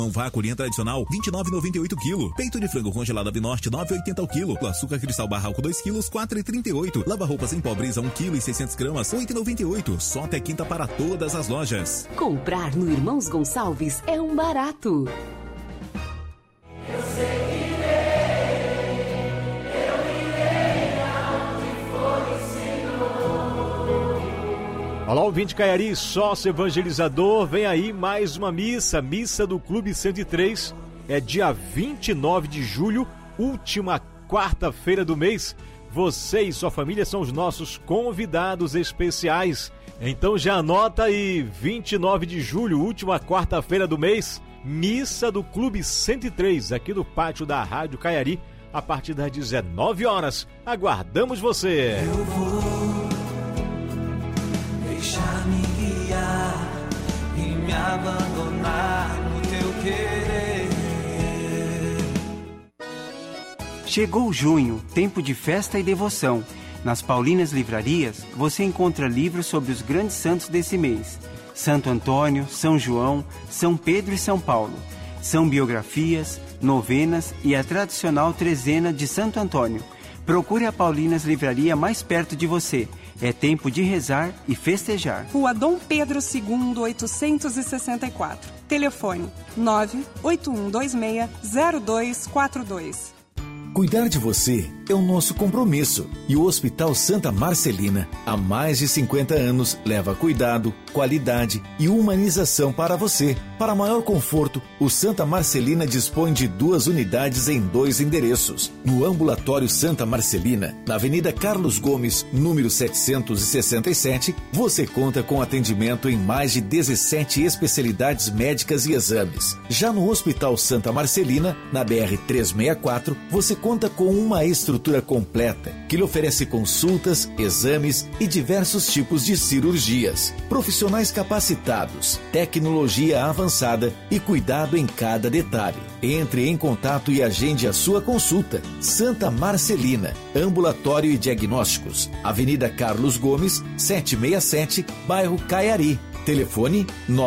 Vácuo linha tradicional, 29,98 kg. Peito de frango congelado Avinorte, 9,80 o quilo. Açúcar cristal Barralco, 2 kg, 4,38. Lava roupas em pó Brisa, 1 kg e 600 gramas, 8,98. Só até quinta para todas as lojas. Comprar no Irmãos Gonçalves é um barato. Eu sei que eu irei aonde for o Senhor. Olá, ouvinte Caiari, sócio evangelizador, vem aí mais uma missa do Clube 103, é dia 29 de julho, última quarta-feira do mês. Você e sua família são os nossos convidados especiais. Então já anota aí, 29 de julho, última quarta-feira do mês, missa do Clube 103, aqui no pátio da Rádio Caiari, a partir das 19 horas. Aguardamos você! Eu vou deixar-me guiar e me abandonar no teu querer. Chegou junho, tempo de festa e devoção. Nas Paulinas Livrarias, você encontra livros sobre os grandes santos desse mês. Santo Antônio, São João, São Pedro e São Paulo. São biografias, novenas e a tradicional trezena de Santo Antônio. Procure a Paulinas Livraria mais perto de você. É tempo de rezar e festejar. Rua Dom Pedro II, 864. Telefone 98126-0242. Cuidar de você é o nosso compromisso e o Hospital Santa Marcelina, há mais de 50 anos, leva cuidado, qualidade e humanização para você. Para maior conforto, o Santa Marcelina dispõe de 2 unidades em 2 endereços. No Ambulatório Santa Marcelina, na Avenida Carlos Gomes, número 767, você conta com atendimento em mais de 17 especialidades médicas e exames. Já no Hospital Santa Marcelina, na BR-364, você conta com uma estrutura completa que lhe oferece consultas, exames e diversos tipos de cirurgias. Profissionais capacitados, tecnologia avançada e cuidado em cada detalhe. Entre em contato e agende a sua consulta. Santa Marcelina, Ambulatório e Diagnósticos, Avenida Carlos Gomes, 767, bairro Caiari. Telefone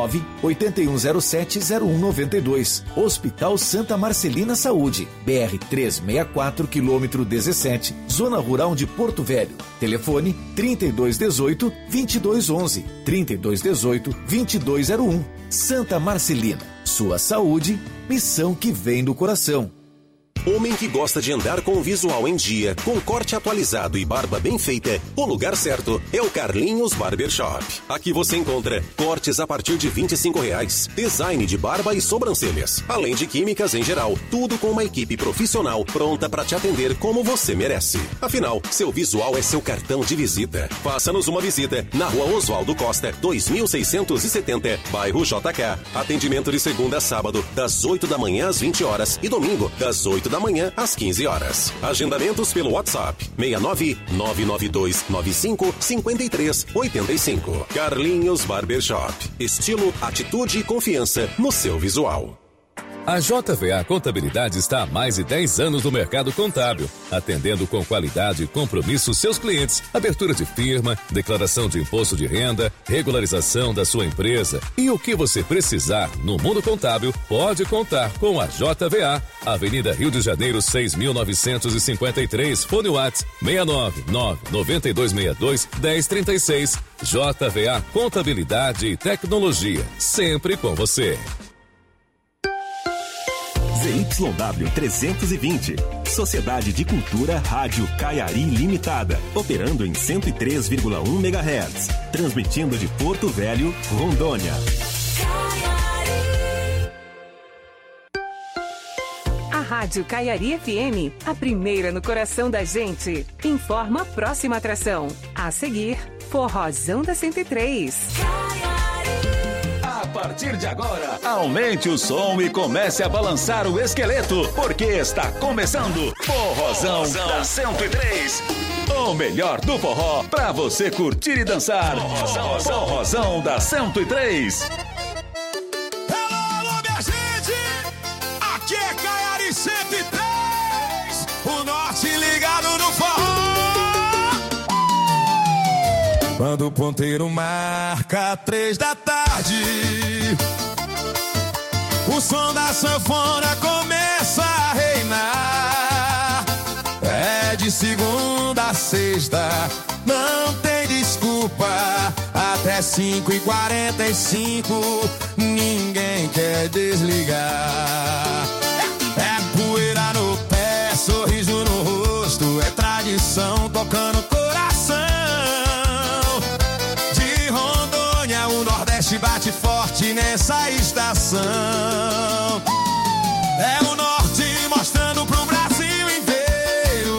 98107-0192. Hospital Santa Marcelina Saúde, BR-364, quilômetro 17, Zona Rural de Porto Velho. Telefone 3218-2211, 3218-2201. Santa Marcelina, sua saúde, missão que vem do coração. Homem que gosta de andar com o visual em dia, com corte atualizado e barba bem feita, o lugar certo é o Carlinhos Barbershop. Aqui você encontra cortes a partir de R$25, design de barba e sobrancelhas, além de químicas em geral, tudo com uma equipe profissional pronta para te atender como você merece. Afinal, seu visual é seu cartão de visita. Faça-nos uma visita na Rua Oswaldo Costa, 2670, bairro JK. Atendimento de segunda a sábado, das 8 da manhã às 20 horas e domingo, das 8 da manhã às 15 horas. Agendamentos pelo WhatsApp 69-99295-5385. Carlinhos Barbershop. Estilo, atitude e confiança no seu visual. A JVA Contabilidade está há mais de 10 anos no mercado contábil, atendendo com qualidade e compromisso seus clientes. Abertura de firma, declaração de imposto de renda, regularização da sua empresa e o que você precisar no mundo contábil, pode contar com a JVA. Avenida Rio de Janeiro, 6.953, fone WhatsApp 699-9262-1036. JVA Contabilidade e Tecnologia, sempre com você. ZYW 320, Sociedade de Cultura Rádio Caiari Limitada, operando em 103,1 MHz, transmitindo de Porto Velho, Rondônia. A Rádio Caiari FM, a primeira no coração da gente, informa a próxima atração. A seguir, Forrozão da 103. A partir de agora, aumente o som e comece a balançar o esqueleto, porque está começando Forrozão da 103. O melhor do forró pra você curtir e dançar. Forrozão da 103. Alô, minha gente! Aqui é Caiari 103, o norte ligado no forró. Quando o ponteiro marca 3 da tarde, o som da sanfona começa a reinar. É de segunda a sexta, não tem desculpa. Até 5h45, ninguém quer desligar. É poeira no pé, sorriso no rosto, é tradição tocando coração. De Rondônia, o Nordeste bate forte nessa estação. É o Norte mostrando pro Brasil inteiro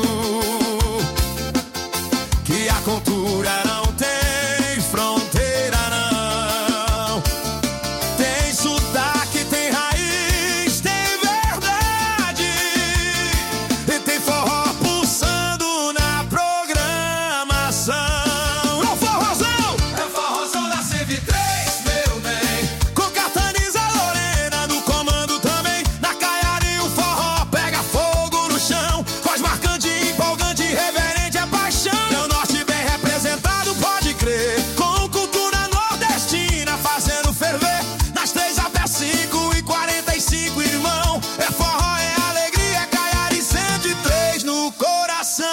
que a cultura não tem fronteira, não. Tem sotaque, tem raiz, tem verdade, e tem forró pulsando na programação. É o forrozão da CV3, meu bem, com Cataniza Lorena no comando também. Na Caiari o forró pega fogo no chão, voz marcante, empolgante, reverente, é paixão. Meu Norte bem representado, pode crer, com cultura nordestina fazendo ferver. Nas 3 até 5h45, irmão, é forró, é alegria, é Caiari 103 no coração.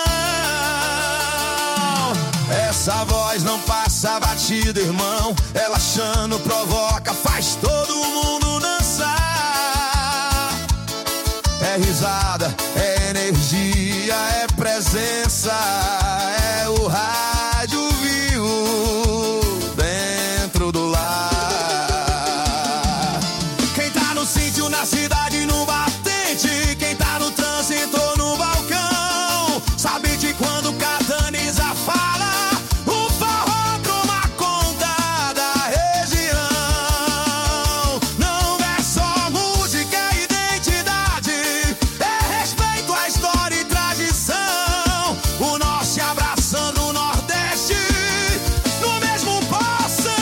Essa voz não passa batida, irmão, ela chama, provoca, faz todo mundo dançar. É risada, é energia, é presença, é o rádio vivo dentro do lar. Quem tá no sítio, na cidade, no batente, quem tá no trânsito ou no balcão, sabe de quando Cataniza fala, o forró toma conta da região. Não é só música, é identidade, é respeito à história e tradição. O Norte abraçando o Nordeste no mesmo poção,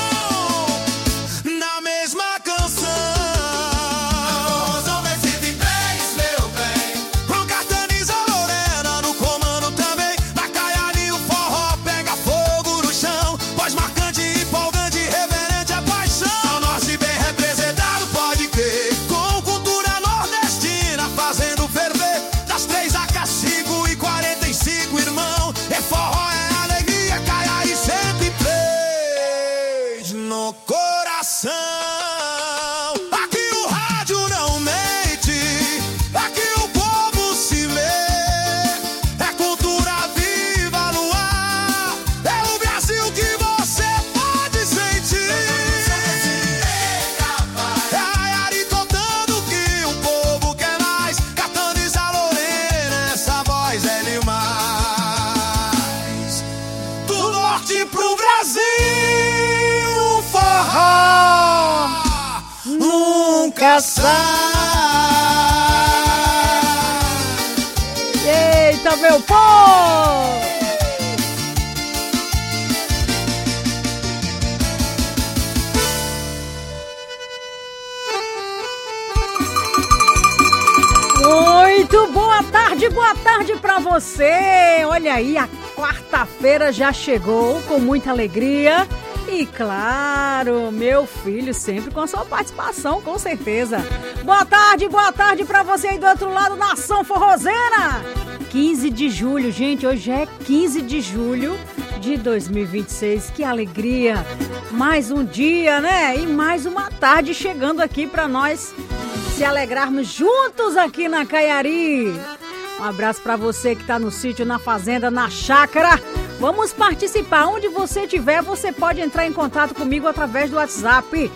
na mesma canção. Forrozão vem 103, meu bem, com Cataniza Lorena no comando também. Na Caiari o forró pega fogo no chão, voz marcante, empolgante, reverente, é paixão. O Norte bem representado, pode crer, com cultura nordestina fazendo ferver. Das 3 a 5h45, irmão, é forró, é alegria, Caiari 103 no coração. Aqui o rádio não mente, aqui o povo se vê, é cultura viva no ar, é o Brasil que você pode sentir. É a Caiari contando que o povo quer mais, Cataniza Lorena, essa voz é demais. Do norte pro Brasil, o forró nunca sai. Eita, meu povo! Muito boa tarde pra você. Olha aí, a quarta-feira já chegou com muita alegria. E claro, meu filho sempre com a sua participação, com certeza. Boa tarde pra você aí do outro lado, nação forrozeira. 15 de julho, gente, hoje é 15 de julho de 2026. Que alegria. Mais um dia, né? E mais uma tarde chegando aqui pra nós se alegrarmos juntos aqui na Caiari. Um abraço pra você que tá no sítio, na fazenda, na chácara. Vamos participar. Onde você estiver, você pode entrar em contato comigo através do WhatsApp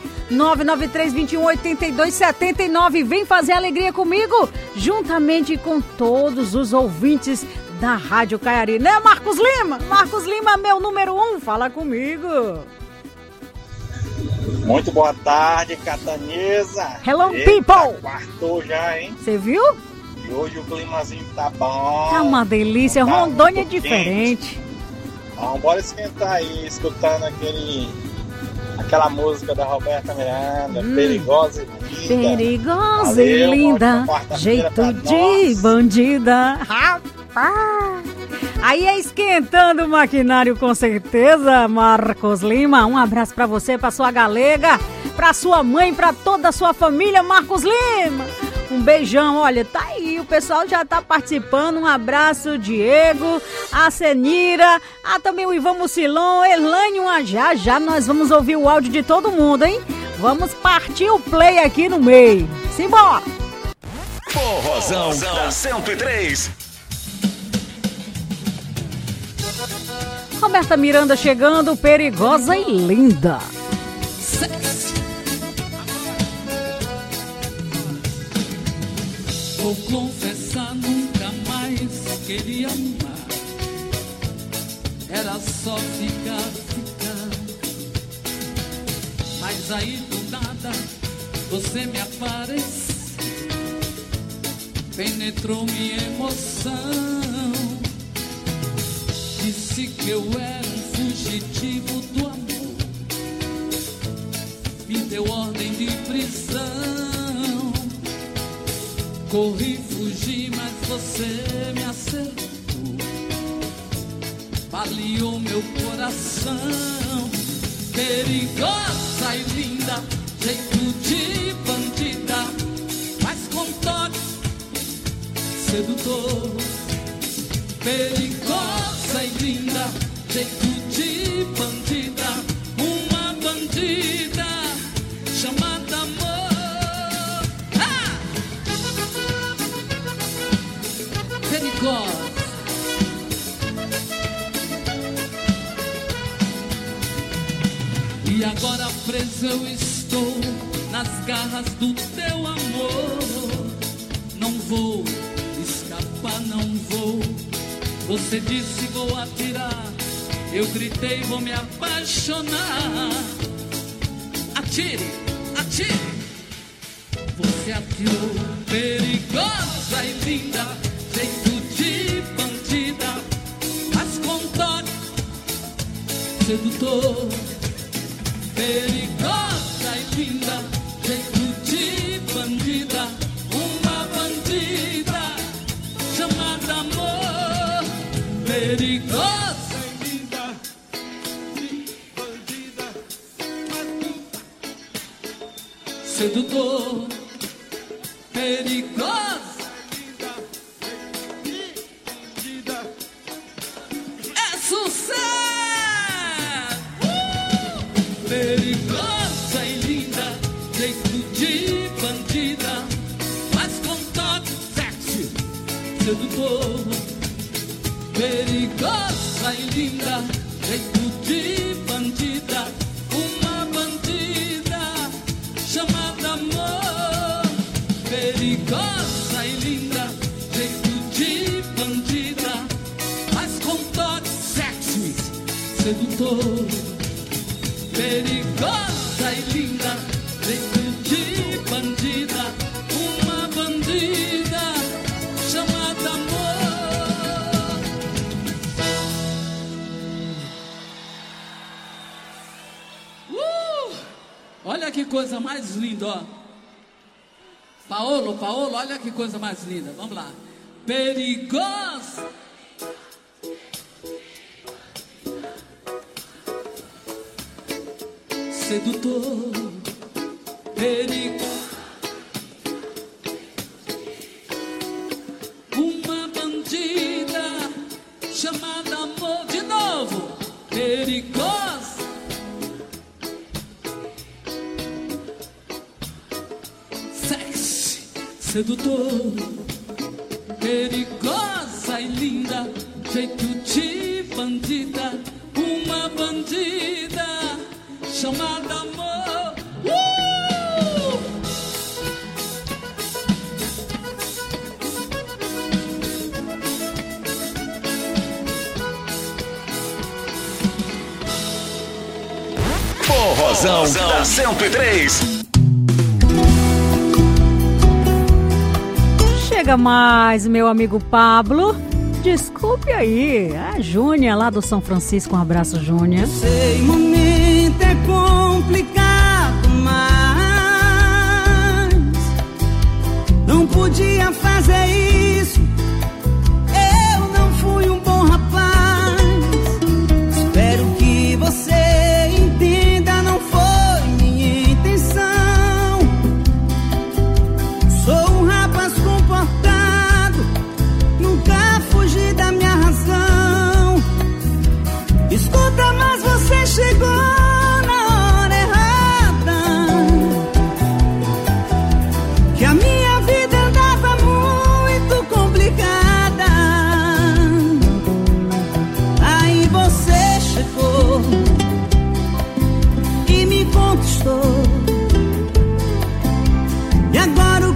993-21-8279. Vem fazer alegria comigo, juntamente com todos os ouvintes da Rádio Caiari. Né, Marcos Lima? Marcos Lima, meu número 1, fala comigo. Muito boa tarde, Cataniza. Hello, people. Quartou já, hein? Você viu? E hoje o climazinho tá bom. Tá uma delícia. Tá Rondônia é muito diferente. Bora esquentar aí, escutando aquela música da Roberta Miranda, Perigosa e Linda. Perigosa Valeu, e linda, jeito de bandida. Rapaz! Aí é esquentando o maquinário com certeza, Marcos Lima. Um abraço pra você, pra sua galega. pra sua mãe, pra toda a sua família, Marcos Lima. Um beijão, olha, tá aí, o pessoal já tá participando. Um abraço, Diego, a Senira, também o Ivan Mucilon, Elane, já nós vamos ouvir o áudio de todo mundo, hein? Vamos partir o play aqui no meio. Simbora! Forrozão da 103. Roberta Miranda chegando, perigosa e linda. Vou confessar, nunca mais queria amar. Era só ficar. Mas aí do nada você me aparece, penetrou minha emoção. Disse que eu era um fugitivo do amor, me deu ordem de prisão. Corri, fugi, mas você me acertou, baleou meu coração. Perigosa e linda, jeito de bandida, mas com toque sedutor. Perigosa e linda, jeito de bandida, uma bandida chamada amor. Perigosa. E agora preso eu estou nas garras do teu amor. Não vou escapar, não vou. Você disse vou atirar, eu gritei vou me apaixonar. Atire, atire. Você atirou. Perigosa e linda, jeito de bandida, mas com toque sedutor. Perigosa e linda, jeito de bandida, uma bandida chamada amor. Perigosa e linda, bandida, sedutor. Perigosa e linda, bandida, é sucesso. Perigosa e linda, jeito de bandida, mas com toque sexy, sedutor. Perigosa e linda, jeito de bandida, uma bandida chamada amor. Perigosa e linda, jeito de bandida, mas com toque sexy, sedutor. Perigosa e linda, jeito de bandida, uma bandida chamada amor. Olha que coisa mais linda, ó. Paolo, olha que coisa mais linda. Vamos lá. Perigosa. Sedutor, perigo, uma bandida chamada amor. De novo, perigosa, sexy, sedutor. Perigosa e linda, jeito de bandida, uma bandida chamada amor. Forrozão da 103. Chega mais, meu amigo Pablo. Desculpe aí, a Júnia lá do São Francisco. Um abraço, Júnia. Sei, momento é complicado, mas não podia fazer isso. Eu não fui um bom rapaz. Espero que você entenda, não foi minha intenção.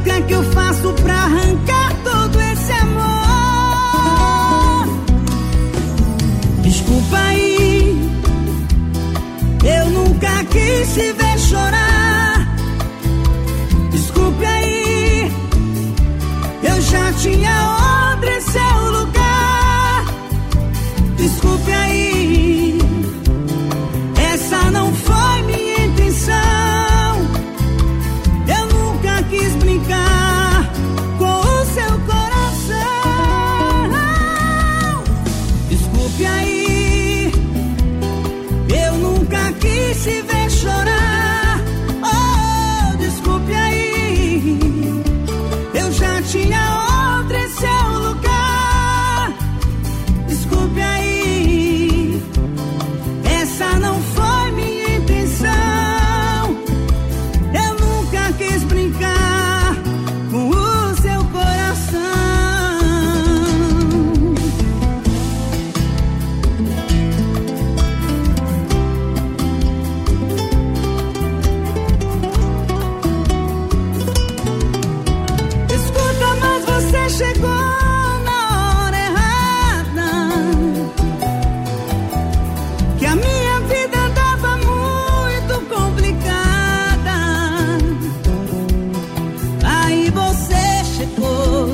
que é que eu faço pra arrancar todo esse amor? Desculpa aí, eu nunca quis te ver chorar. Desculpe aí, eu já tinha outra em seu lugar. Desculpe aí, essa não foi minha intenção. Eu nunca quis brincar com o seu coração. Desculpe aí, eu nunca quis te ver chorar. Oh, desculpe aí, eu já tinha outra em seu lugar. Desculpe aí, essa não foi minha intenção. Eu nunca quis brincar com o seu coração. Escuta, mas você chegou na hora errada. Que a minha vida andava muito complicada. Aí você chegou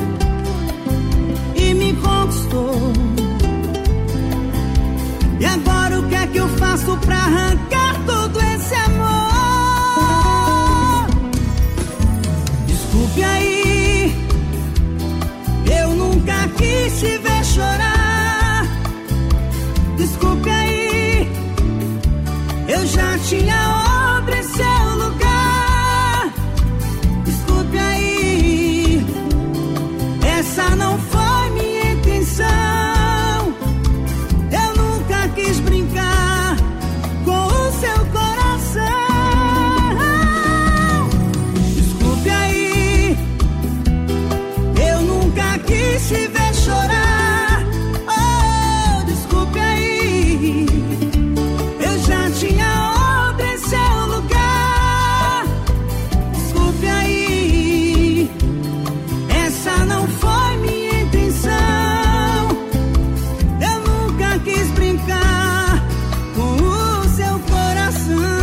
e me conquistou. E agora o que é que eu faço pra arrancar todo esse amor? Desculpe aí, eu nunca quis te ver chorar. Desculpe aí, eu já tinha outra em seu lugar. Desculpe aí, essa não foi minha intenção. Eu nunca quis brincar com o seu coração. Desculpe aí, eu nunca quis te ver chorar. Oh, desculpe aí, eu já tinha outra em seu lugar. Desculpe aí, essa não foi minha intenção. Eu nunca quis brincar com o seu coração.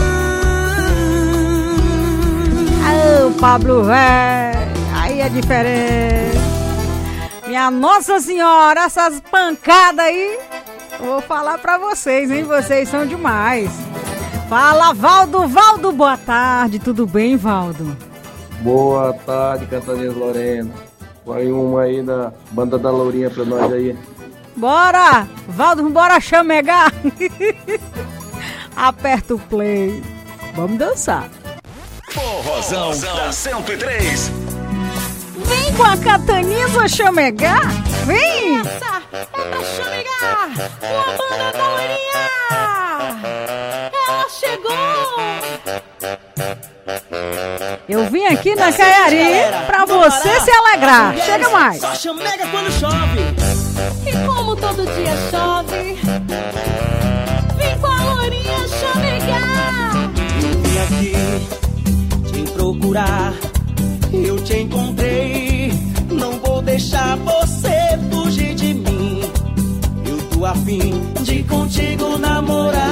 Ô, Pablo, velho, aí é diferente. Minha Nossa Senhora, essas pancadas aí, eu vou falar pra vocês, hein? Vocês são demais. Fala, Valdo. Valdo, boa tarde. Tudo bem, Valdo? Boa tarde, Cantanês Lorena. Vai uma aí da Banda da Lourinha pra nós aí. Bora! Valdo, bora chamegar. Aperta o play. Vamos dançar. Forrozão da 103. Vem com a Cataniza chamegar. Vem! Essa é pra chamegar com a Banda da Lourinha. Ela chegou. Eu vim aqui na Caiari pra você se alegrar. Chega mais. Só chamega quando chove. E como todo dia chove, vem com a Lourinha chamegar. Eu vim aqui te procurar, eu te encontrei. Não vou deixar você fugir de mim. Eu tô a fim de contigo namorar.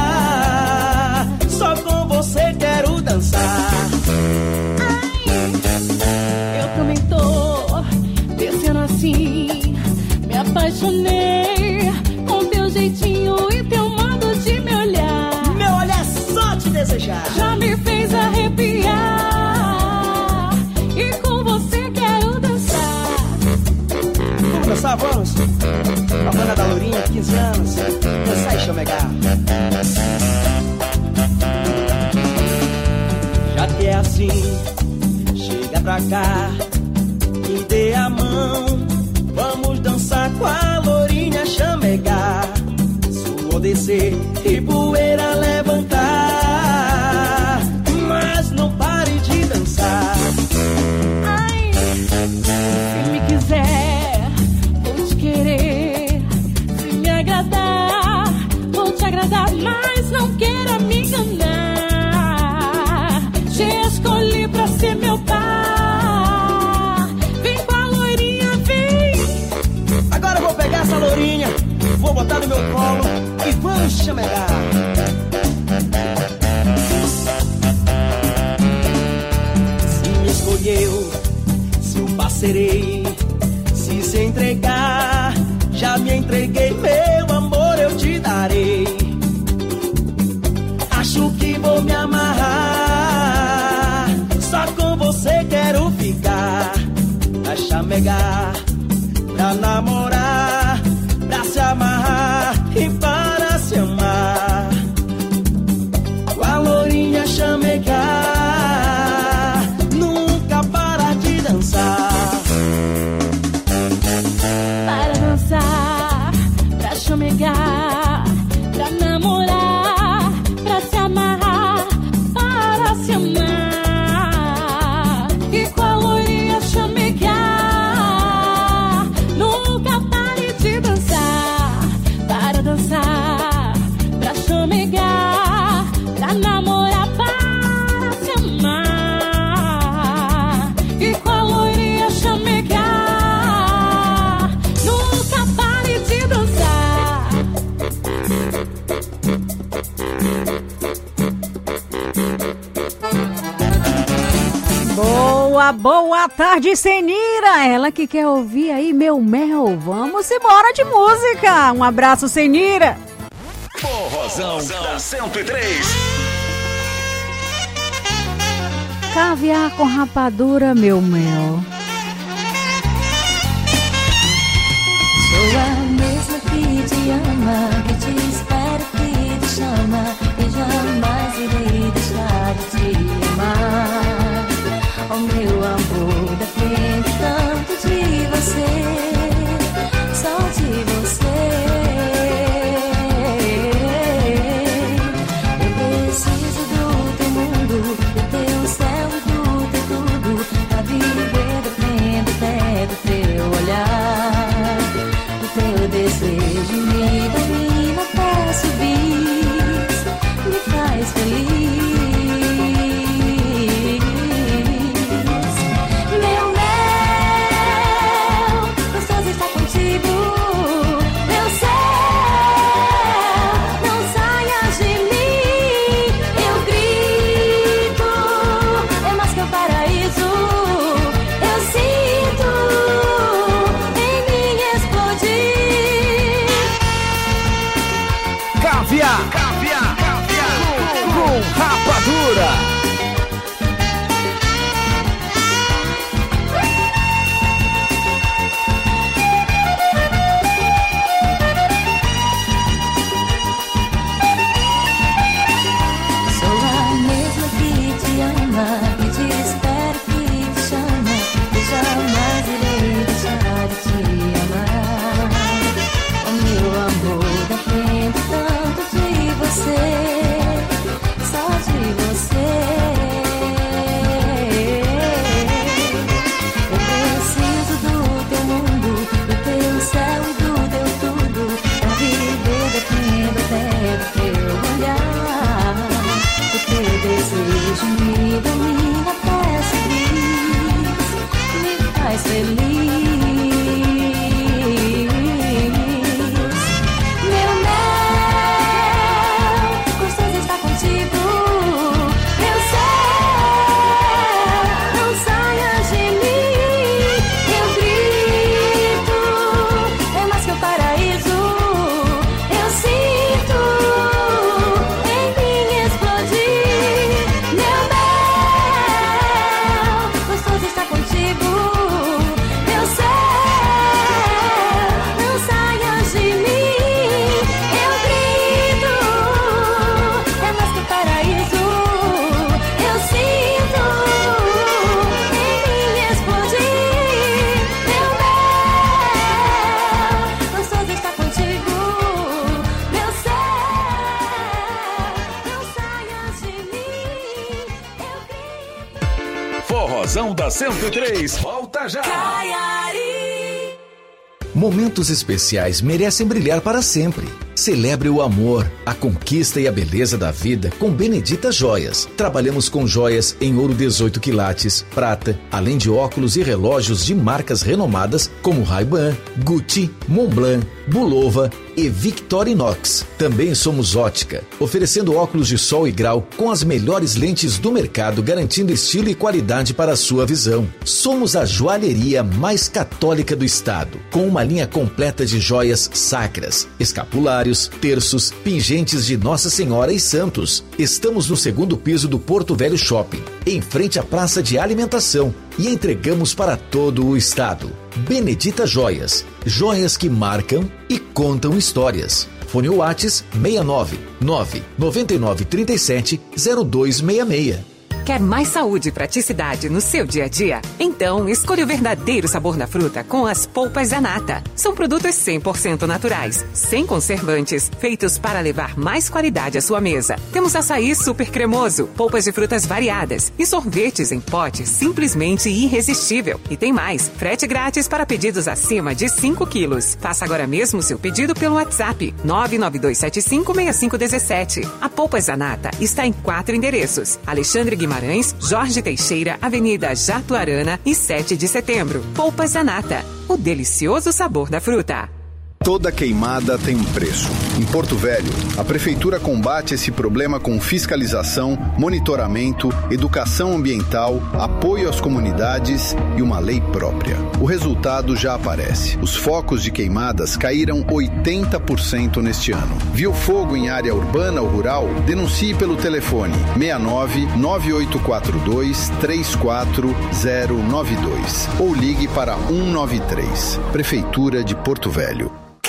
Só com você quero dançar. Ai, eu também tô descendo assim. Me apaixonei com teu jeitinho e teu modo de me olhar. Meu olhar é só te desejar. Já me fez arrepiar. E com você quero dançar. Vamos dançar, vamos? A Banda da Lourinha, 15 anos. Dançar e chamegar. Já que é assim, chega pra cá, me dê a mão. Vamos dançar com a Lourinha chamegar. Suor descer e poeira levantar. Mas não pare de dançar. Ai, se me quiser, vou te querer. Se me agradar, vou te agradar. Mas não queira me enganar. Te escolhi pra ser meu pai. vou botar no meu colo e vamos chamegar. Se me escolheu, se eu parcerei, se entregar, já me entreguei, meu amor, eu te darei. Acho que vou me amarrar, só com você quero ficar. Pra chamegar, pra namorar, pra se amarrar e para se amar. Com a lourinha chamegar, nunca para de dançar. Para dançar, pra chamegar, pra namorar, pra se amarrar, para se amar. E com a loirinha chamegar, nunca pare de dançar. Para dançar, pra chamegar, pra namorar, para se amar. E com a loirinha chamegar, boa tarde, Senira. Ela que quer ouvir aí meu mel. Vamos embora de música. Um abraço, Senira. Forrozão da 103. Caviar com rapadura, meu mel. Sou a mesma que te ama, que te espera, que te chama, e jamais irei deixar de te amar. Oh, meu amor, depende tanto de você, só de você. Eu preciso do teu mundo, do teu céu e do teu tudo. Pra viver depende até do teu olhar, do teu desejo. Me domina até subir, me faz feliz. Com rapadura. Sou a mesma que te ama, que te espera, que te chama, e jamais irei deixar de te amar. O meu amor depende tanto de você, só de você. Eu preciso do teu mundo, do teu céu e do teu tudo. Pra viver depende até do teu olhar, o teu desejo me domina até subir, me faz feliz. Meu mel, gostoso estar contigo. Meu céu, não saias de mim. Eu grito, é mais que um paraíso. Eu sinto em mim explodir. Meu mel, gostoso estar contigo. Meu céu, não saias de mim. Eu grito, é mais que um paraíso. Eu sinto em mim explodir. Meu mel, gostoso estar contigo. Meu céu, não saias de mim. Forrozão da 103. Volta já. Momentos especiais merecem brilhar para sempre. Celebre o amor, a conquista e a beleza da vida com Benedita Joias. Trabalhamos com joias em ouro 18 quilates, prata, além de óculos e relógios de marcas renomadas como Ray-Ban, Gucci, Montblanc, Bulova e Victorinox. Também somos ótica, oferecendo óculos de sol e grau com as melhores lentes do mercado, garantindo estilo e qualidade para a sua visão. Somos a joalheria mais católica do estado, com uma linha completa de joias sacras, escapulários, terços, pingentes de Nossa Senhora e santos. Estamos no 2º piso do Porto Velho Shopping, em frente à praça de alimentação, e entregamos para todo o estado. Benedita Joias, joias que marcam e contam histórias. Fone Whats 69 999 37 0266. Quer mais saúde e praticidade no seu dia a dia? Então, escolha o verdadeiro sabor da fruta com as polpas Zanata. São produtos 100% naturais, sem conservantes, feitos para levar mais qualidade à sua mesa. Temos açaí super cremoso, polpas de frutas variadas e sorvetes em pote simplesmente irresistível. E tem mais, frete grátis para pedidos acima de 5 quilos. Faça agora mesmo seu pedido pelo WhatsApp 992756517. A Polpas Zanata está em 4 endereços: Alexandre Guimarães, Jorge Teixeira, Avenida Jatuarana e 7 de setembro. Polpas Zanata, o delicioso sabor da fruta. Toda queimada tem um preço. Em Porto Velho, a Prefeitura combate esse problema com fiscalização, monitoramento, educação ambiental, apoio às comunidades e uma lei própria. O resultado já aparece. Os focos de queimadas caíram 80% neste ano. Viu fogo em área urbana ou rural? Denuncie pelo telefone 69 9842 34092 ou ligue para 193. Prefeitura de Porto Velho.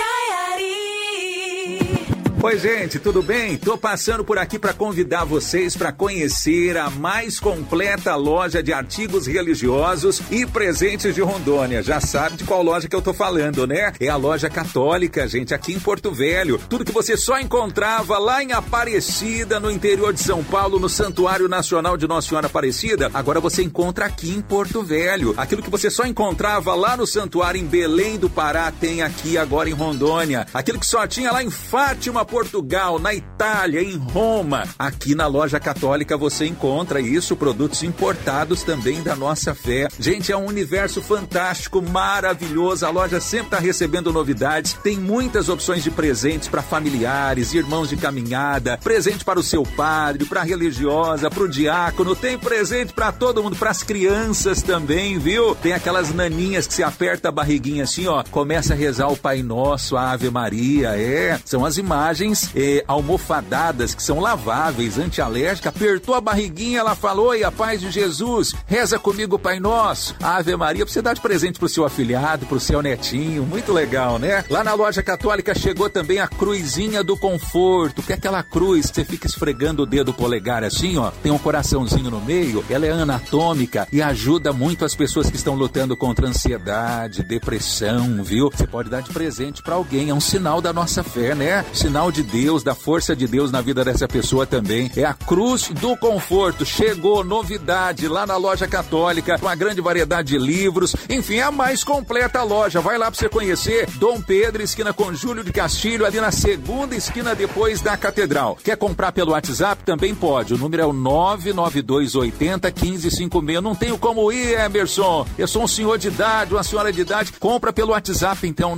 Oi, gente, tudo bem? Tô passando por aqui para convidar vocês para conhecer a mais completa loja de artigos religiosos e presentes de Rondônia. Já sabe de qual loja que eu tô falando, né? É a Loja Católica, gente, aqui em Porto Velho. Tudo que você só encontrava lá em Aparecida, no interior de São Paulo, no Santuário Nacional de Nossa Senhora Aparecida, agora você encontra aqui em Porto Velho. Aquilo que você só encontrava lá no Santuário em Belém do Pará, tem aqui agora em Rondônia. Aquilo que só tinha lá em Fátima, Portugal, na Itália, em Roma. Aqui na Loja Católica você encontra isso, produtos importados também da nossa fé. Gente, é um universo fantástico, maravilhoso. A loja sempre está recebendo novidades. Tem muitas opções de presentes para familiares, irmãos de caminhada, presente para o seu padre, para a religiosa, para o diácono. Tem presente para todo mundo, para as crianças também, viu? Tem aquelas naninhas que se aperta a barriguinha assim, ó, começa a rezar o Pai Nosso, a Ave Maria. São as imagens almofadadas que são laváveis, antialérgica. Apertou a barriguinha, ela falou: oi, a paz de Jesus, reza comigo o Pai Nosso, a Ave Maria, pra você dar de presente pro seu afilhado, pro seu netinho. Muito legal, né? Lá na Loja Católica chegou também a cruzinha do conforto, que é aquela cruz que você fica esfregando o dedo polegar assim, ó, tem um coraçãozinho no meio. Ela é anatômica e ajuda muito as pessoas que estão lutando contra ansiedade, depressão, viu? Você pode dar de presente pra alguém, é um sinal da nossa fé, né? Sinal de Deus, da força de Deus na vida dessa pessoa também. É a Cruz do Conforto. Chegou novidade lá na Loja Católica, com uma grande variedade de livros. Enfim, é a mais completa loja. Vai lá pra você conhecer. Dom Pedro, esquina com Júlio de Castilho, ali na segunda esquina depois da Catedral. Quer comprar pelo WhatsApp? Também pode. O número é o 99280-1556. Não tenho como ir, Emerson. Eu sou um senhor de idade, uma senhora de idade. Compra pelo WhatsApp, então,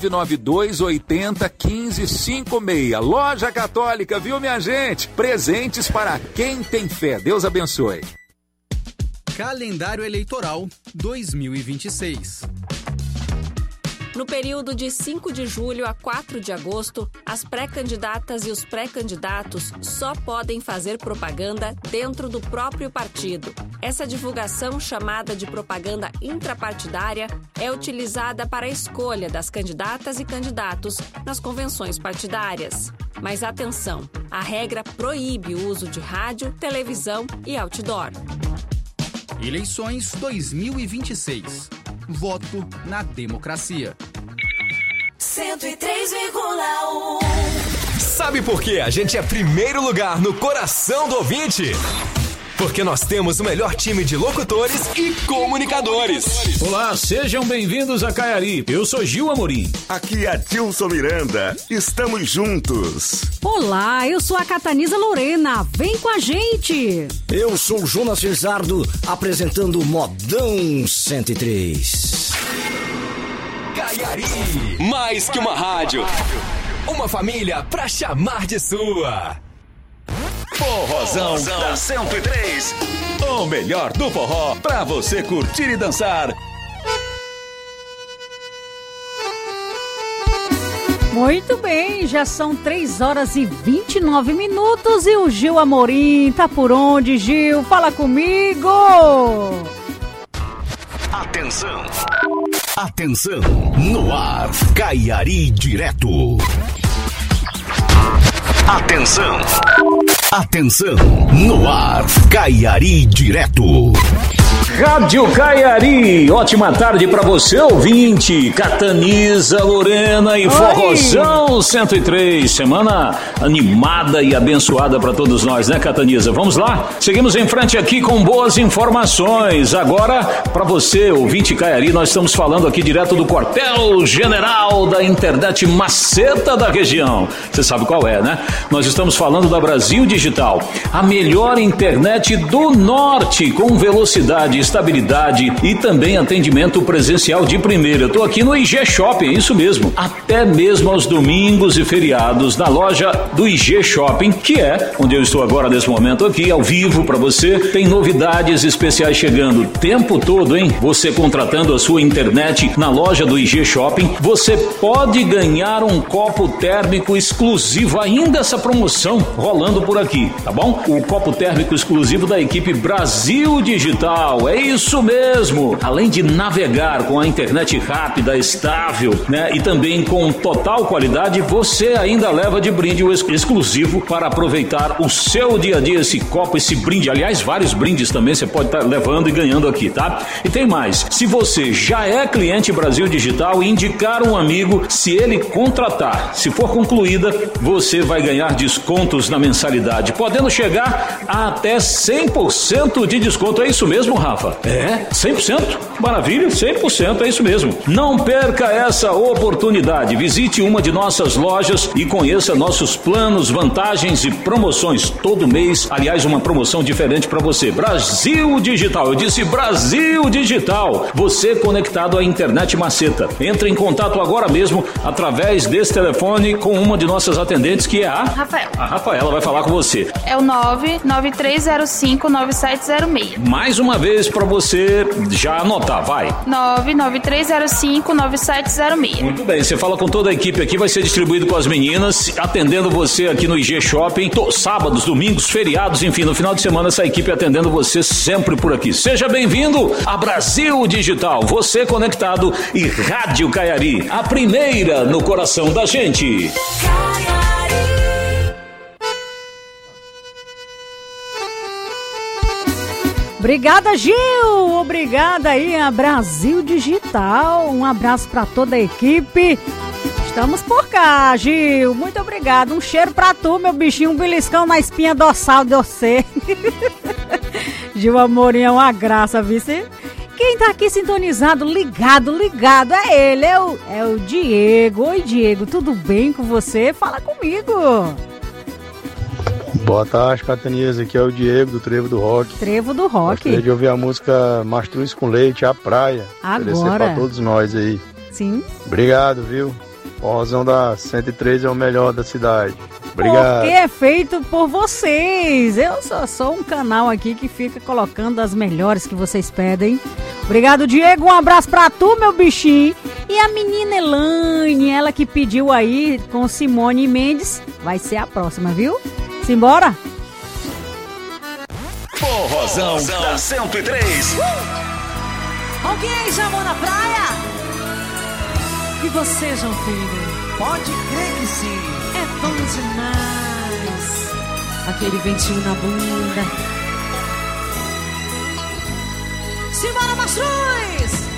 99280-1556. Loja Católica, viu, minha gente? Presentes para quem tem fé. Deus abençoe. Calendário Eleitoral 2026. No período de 5 de julho a 4 de agosto, as pré-candidatas e os pré-candidatos só podem fazer propaganda dentro do próprio partido. Essa divulgação, chamada de propaganda intrapartidária, é utilizada para a escolha das candidatas e candidatos nas convenções partidárias. Mas atenção, a regra proíbe o uso de rádio, televisão e outdoor. Eleições 2026. Voto na democracia. 103,1. Sabe por que a gente é primeiro lugar no coração do ouvinte? porque nós temos o melhor time de locutores e comunicadores. Olá, sejam bem-vindos a Caiari. Eu sou Gil Amorim. Aqui é Dilson Miranda. Estamos juntos. Olá, eu sou a Cataniza Lorena. Vem com a gente. Eu sou o Jonas Cesardo, apresentando o Modão 103. Caiari, mais que uma rádio. Uma família pra chamar de sua. Forrozão da 103. O melhor do forró pra você curtir e dançar. Muito bem, já são 3 horas e 29 minutos e o Gil Amorim tá por onde, Gil? Fala comigo! Atenção! Atenção! No ar, Caiari Direto. Atenção! Atenção! No ar, Caiari Direto. Rádio Caiari, ótima tarde pra você, ouvinte. Cataniza, Lorena e Forrozão 103. Semana animada e abençoada pra todos nós, né, Cataniza? Vamos lá? Seguimos em frente aqui com boas informações. Agora, pra você, ouvinte Caiari, nós estamos falando aqui direto do quartel-general da internet maceta da região. Você sabe qual é, né? Nós estamos falando da Brasil Digital, a melhor internet do norte, com velocidade, estabilidade e também atendimento presencial de primeira. Eu tô aqui no IG Shopping, é isso mesmo. Até mesmo aos domingos e feriados na loja do IG Shopping, que é onde eu estou agora nesse momento aqui, ao vivo para você. Tem novidades especiais chegando o tempo todo, hein? Você contratando a sua internet na loja do IG Shopping, você pode ganhar um copo térmico exclusivo, ainda essa promoção rolando por aqui, tá bom? O copo térmico exclusivo da equipe Brasil Digital. É isso mesmo. Além de navegar com a internet rápida, estável, né? E também com total qualidade, você ainda leva de brinde o exclusivo para aproveitar o seu dia a dia, esse copo, esse brinde. Aliás, vários brindes também você pode estar levando e ganhando aqui, tá? E tem mais. Se você já é cliente Brasil Digital e indicar um amigo, se ele contratar, se for concluída, você vai ganhar descontos na mensalidade, podendo chegar a até 100% de desconto. É isso mesmo, Rafa? É, 100%? Maravilha, 100%, é isso mesmo. Não perca essa oportunidade. Visite uma de nossas lojas e conheça nossos planos, vantagens e promoções todo mês. Aliás, uma promoção diferente para você. Brasil Digital, eu disse Brasil Digital. Você conectado à internet maceta. Entre em contato agora mesmo através desse telefone com uma de nossas atendentes, que é a Rafaela. A Rafaela vai falar com você. É o 993059706. Mais uma vez para você já anotar, vai. 993059706. Muito bem, você fala com toda a equipe aqui, vai ser distribuído com as meninas, atendendo você aqui no IG Shopping, sábados, domingos, feriados, enfim, no final de semana essa equipe atendendo você sempre por aqui. Seja bem-vindo a Brasil Digital, você conectado e Rádio Caiari, a primeira no coração da gente. Obrigada, Gil! Obrigada aí a Brasil Digital. Um abraço para toda a equipe. Estamos por cá, Gil. Muito obrigado. Um cheiro pra tu, meu bichinho. Um beliscão na espinha dorsal de você. Gil Amorim é uma graça, vice. Quem tá aqui sintonizado, ligado, é ele, é o Diego. Oi, Diego, tudo bem com você? Fala comigo. Boa tarde, Cataniza. Aqui é o Diego do Trevo do Rock. Trevo do Rock. Gostaria de ouvir a música Mastruz com Leite, A Praia. Oferecer pra todos nós aí. Sim. Obrigado, viu? O Forrozão da 103 é o melhor da cidade. Obrigado. Porque é feito por vocês. Eu sou um canal aqui que fica colocando as melhores que vocês pedem. Obrigado, Diego. Um abraço pra tu, meu bichinho. E a menina Elaine, ela que pediu aí com Simone Mendes, vai ser a próxima, viu? Simbora? Forrozão da 103. Alguém já amou na praia? E você, João Filho? Pode crer que sim. É bom demais. Aquele ventinho na bunda. Simbora, Mastruz!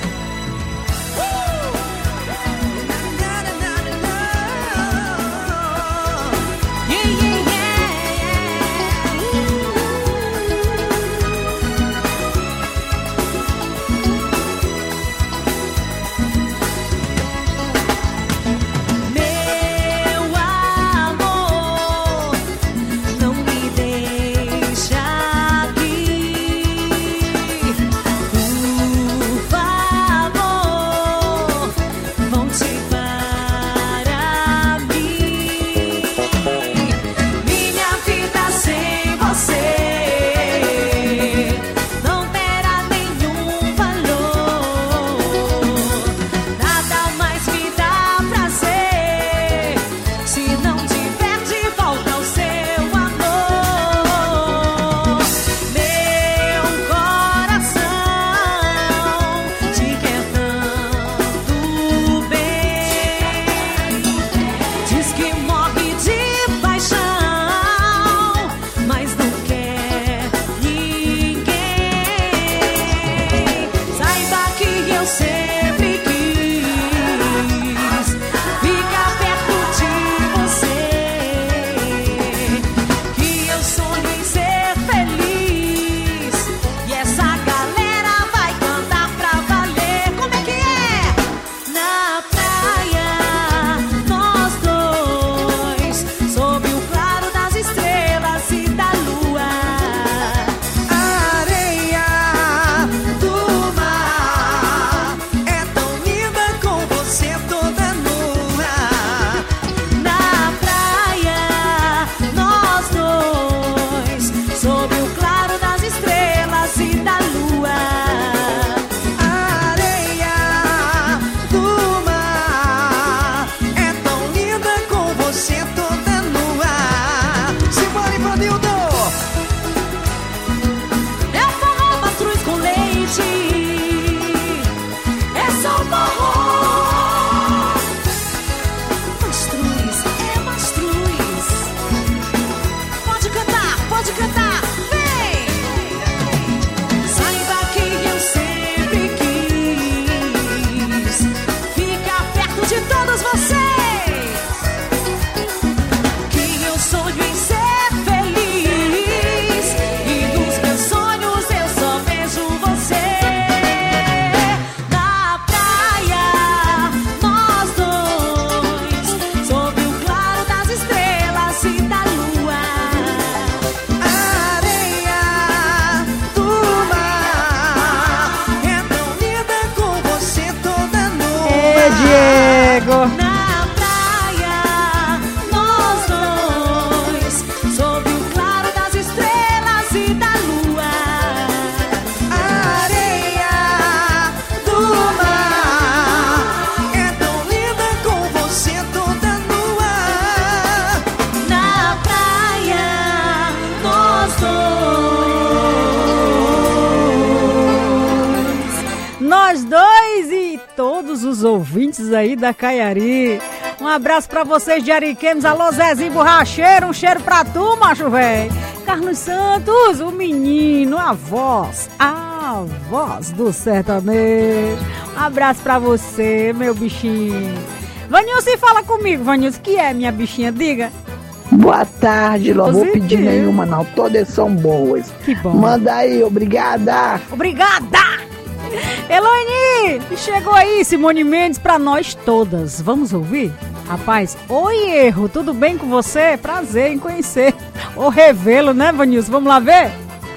dois e todos os ouvintes aí da Caiari. Um abraço pra vocês de Ariquemes. Alô, Zezinho Borracheiro, um cheiro pra tu, macho velho. Carlos Santos, o menino, a voz do sertanejo. Um abraço pra você, meu bichinho. Vanilson, fala comigo, Vanilson, que é minha bichinha, diga. Boa tarde, não vou pedir nenhuma não, todas são boas. Que bom. Manda aí, obrigada. Obrigada! Eloine, chegou aí Simone Mendes pra nós todas. Vamos ouvir? Rapaz, oi Erro, tudo bem com você? Prazer em conhecer. Ou revê-lo, né, Vanilson? Vamos lá ver?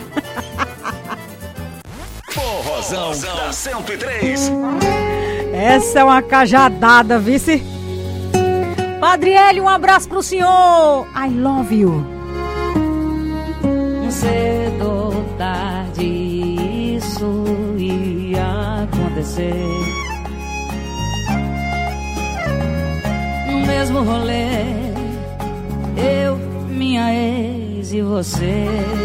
Forrozão da 103. Essa é uma cajadada, vice. Padre Hélio, um abraço pro senhor. I love you. Cedo ou tarde isso ia acontecer. No mesmo rolê, eu, minha ex e você.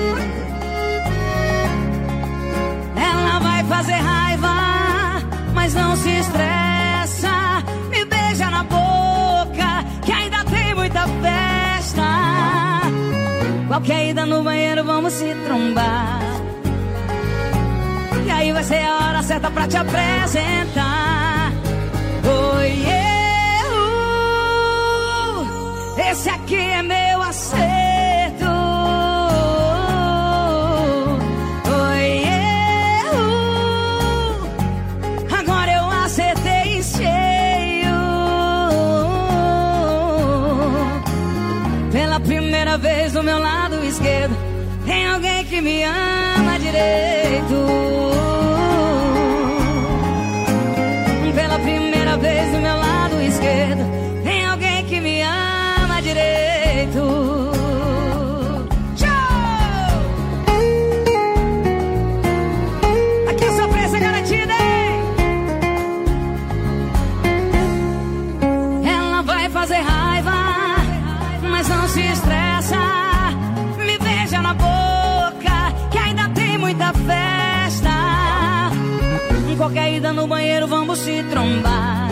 Ela vai fazer raiva, mas não se estressa. Me beija na boca, que ainda tem muita festa. Qualquer ida no banheiro vamos se trombar. E aí vai ser a hora certa pra te apresentar. Oi, eu, esse aqui é meu acerto. Oi, eu, agora eu acertei cheio. Pela primeira vez do meu lado esquerdo tem alguém que me ama direito. Pela primeira vez do meu lado esquerdo tem alguém que me ama direito. Tchau! Aqui a surpresa garantida, hein? Ela vai fazer raiva, mas não se estressa. Me beija na boca, que ainda tem muita festa. Em qualquer ida no banheiro vamos se trombar.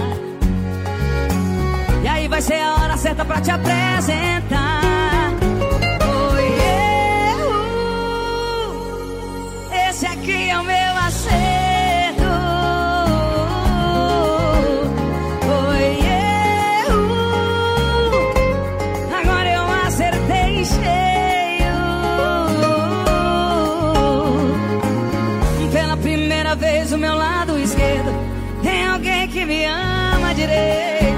E aí vai ser a hora certa pra te apresentar. Oi, eu, esse aqui é o meu acerto. Oi, eu, agora eu acertei cheio. Pela primeira vez o meu lado esquerdo tem alguém que me ama direito.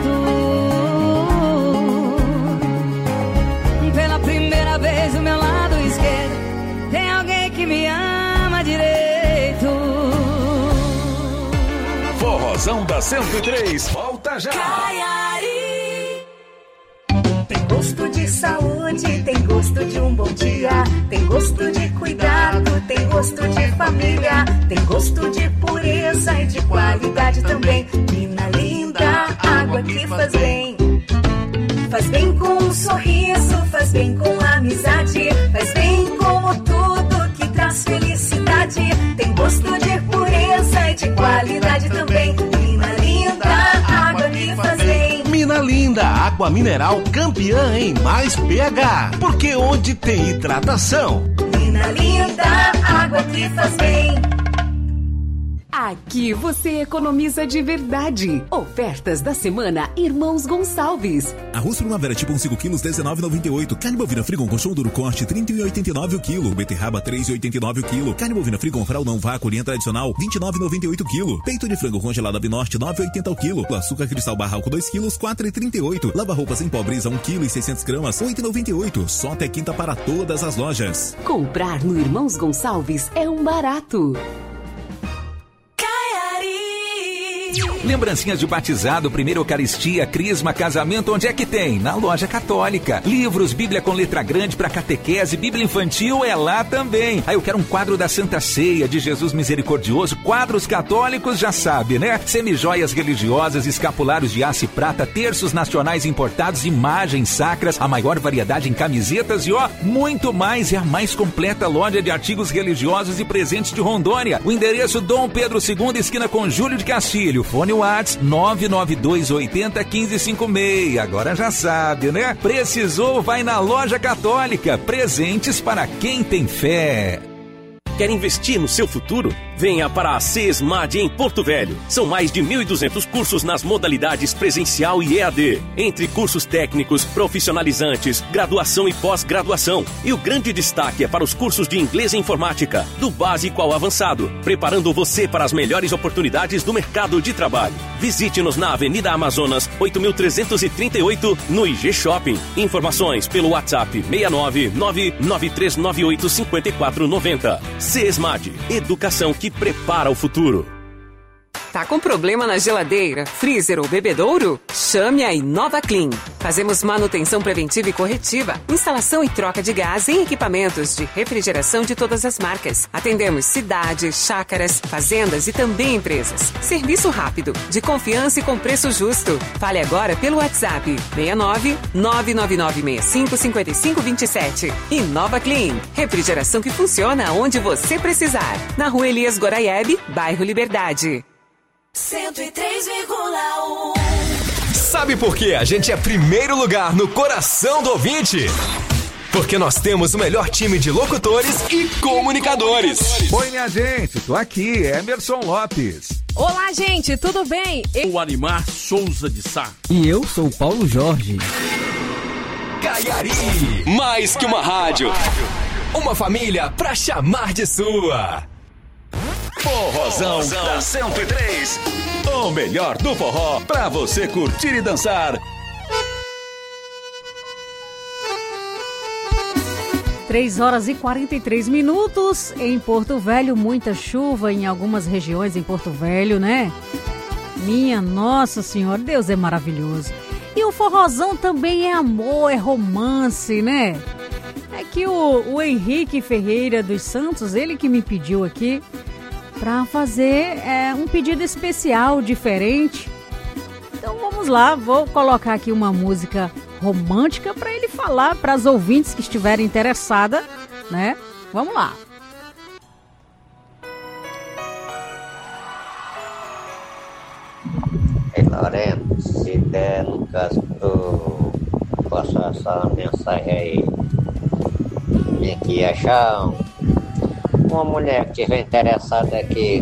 Pela primeira vez o meu lado esquerdo tem alguém que me ama direito. Forrozão da 103, volta já. Tem gosto de saúde, tem gosto de um bom dia, tem gosto de cuidado, tem gosto de família, tem gosto de pureza e de qualidade também. Mina Linda, água que faz bem. Faz bem com um sorriso, faz bem com amizade, faz bem como tudo que traz felicidade. Tem gosto de pureza e de qualidade também. Mina Linda, água que faz bem. Mina Linda, água mineral campeã em mais pH. Porque onde tem hidratação, Mina Linda, água que faz bem. Aqui você economiza de verdade. Ofertas da semana Irmãos Gonçalves. Arroz primavera tipo 1 5 quilos, R$19,98. Carne bovina Frigon colchão duro corte, R$31,89 o quilo. Beterraba, R$3,89 o quilo. Carne bovina Frigon fraldão vácuo linha tradicional, R$29,98 o quilo. Peito de frango congelado Abinorte, R$9,80 o quilo. Açúcar cristal barra álcool 2 quilos, R$4,38. Lava roupas em pó Brisa 1 quilo e 600 gramas, R$8,98. Só até quinta para todas as lojas. Comprar no Irmãos Gonçalves é um barato. Lembrancinhas de batizado, primeira Eucaristia, crisma, casamento, onde é que tem? Na Loja Católica. Livros, Bíblia com letra grande para catequese, Bíblia infantil é lá também. Aí eu quero um quadro da Santa Ceia, de Jesus Misericordioso, quadros católicos, já sabe, né? Semijoias religiosas, escapulários de aço e prata, terços nacionais importados, imagens sacras, a maior variedade em camisetas e muito mais. É a mais completa loja de artigos religiosos e presentes de Rondônia. O endereço Dom Pedro II, esquina com Júlio de Castilho. Fone WhatsApp 992801556. Agora já sabe, né? Precisou, vai na Loja Católica. Presentes para quem tem fé. Quer investir no seu futuro? Venha para a CESMAD em Porto Velho. São mais de 1.200 cursos nas modalidades presencial e EAD. Entre cursos técnicos, profissionalizantes, graduação e pós-graduação. E o grande destaque é para os cursos de inglês e informática, do básico ao avançado, preparando você para as melhores oportunidades do mercado de trabalho. Visite-nos na Avenida Amazonas, 8.338, no IG Shopping. Informações pelo WhatsApp 69993985490. CESMAD, educação que prepara o futuro. Tá com problema na geladeira, freezer ou bebedouro? Chame a Inova Clean. Fazemos manutenção preventiva e corretiva, instalação e troca de gás em equipamentos de refrigeração de todas as marcas. Atendemos cidades, chácaras, fazendas e também empresas. Serviço rápido, de confiança e com preço justo. Fale agora pelo WhatsApp 69 99965 5527. Inova Clean. Refrigeração que funciona onde você precisar. Na Rua Elias Goraieb, bairro Liberdade. 103,1. Sabe por que a gente é primeiro lugar no coração do ouvinte? Porque nós temos o melhor time de locutores e comunicadores. Oi, minha gente, tô aqui, Emerson Lopes. Olá, gente, tudo bem? O Animar Souza de Sá. E eu sou o Paulo Jorge. Caiari, mais que uma rádio. Uma família pra chamar de sua. Forrozão da 103. O melhor do forró pra você curtir e dançar. 3h43 em Porto Velho. Muita chuva em algumas regiões em Porto Velho, né? Minha Nossa Senhora, Deus é maravilhoso. E o forrozão também é amor, é romance, né? É que o Henrique Ferreira dos Santos, ele que me pediu aqui para fazer um pedido especial, diferente. Então vamos lá, vou colocar aqui uma música romântica para ele falar para as ouvintes que estiverem interessadas, né? Vamos lá. Ei, Lorena, se der no caso tu passar essa mensagem aí, vem aqui achar uma mulher que estiver interessada aqui